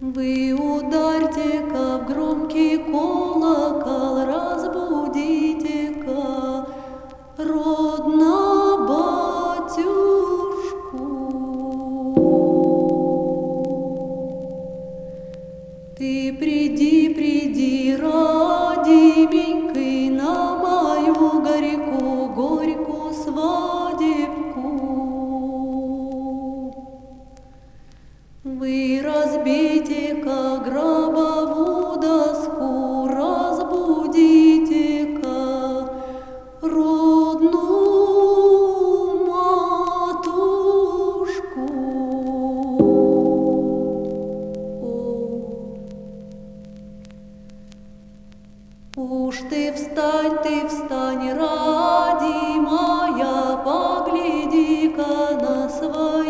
Вы ударьте-ка в громкий колокол, разбудите-ка родна батюшку. Ты приди, приди, родименький, на мою горьку свадебку. Вы разбейте-ка гробовую доску, разбудите-ка родную матушку. Уж ты встань, родимая, погляди-ка на свою